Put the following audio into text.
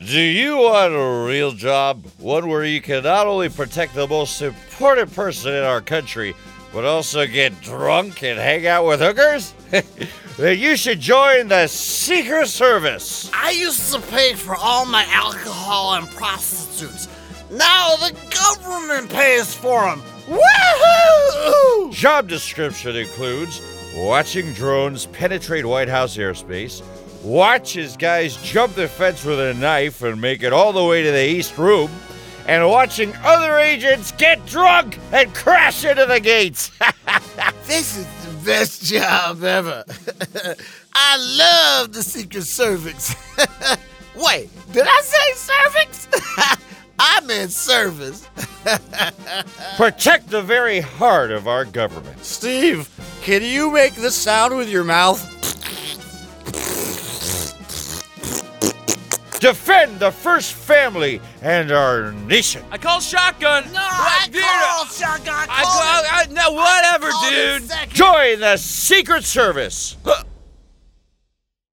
Do you want a real job? One where you can not only protect the most important person in our country, but also get drunk and hang out with hookers? Then you should join the Secret Service. I used to pay for all my alcohol and prostitutes. Now the government pays for them. Woohoo! Job description includes watching drones penetrate White House airspace, watch as guys jump the fence with a knife and make it all the way to the East Room, and watching other agents get drunk and crash into the gates. This is the best job ever. I love the Secret Service. Wait, did I say cervix? I meant service. Protect the very heart of our government. Steve, can you make the sound with your mouth? Defend the first family and our nation. I call shotgun. No, I called shotgun. No, whatever, dude. Join the Secret Service.